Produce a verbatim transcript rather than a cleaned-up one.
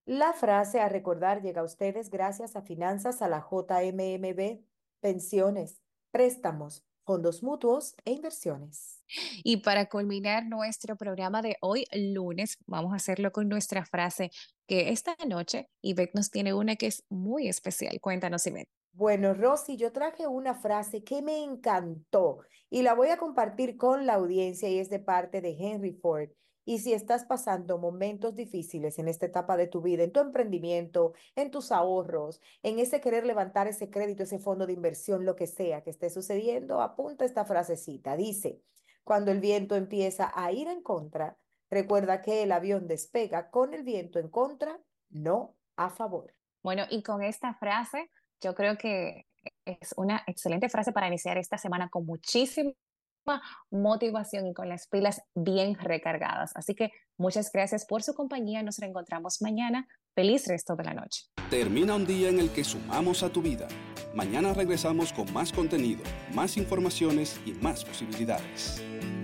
La frase a recordar llega a ustedes gracias a Finanzas a la J M M B, pensiones, préstamos, fondos mutuos e inversiones. Y para culminar nuestro programa de hoy, lunes, vamos a hacerlo con nuestra frase que esta noche Ivette nos tiene una que es muy especial. Cuéntanos, Ivette. Bueno, Rosy, yo traje una frase que me encantó y la voy a compartir con la audiencia y es de parte de Henry Ford. Y si estás pasando momentos difíciles en esta etapa de tu vida, en tu emprendimiento, en tus ahorros, en ese querer levantar ese crédito, ese fondo de inversión, lo que sea que esté sucediendo, apunta esta frasecita. Dice, cuando el viento empieza a ir en contra, recuerda que el avión despega con el viento en contra, no a favor. Bueno, y con esta frase, yo creo que es una excelente frase para iniciar esta semana con muchísima motivación y con las pilas bien recargadas. Así que muchas gracias por su compañía. Nos reencontramos mañana. Feliz resto de la noche. Termina un día en el que sumamos a tu vida. Mañana regresamos con más contenido, más informaciones y más posibilidades.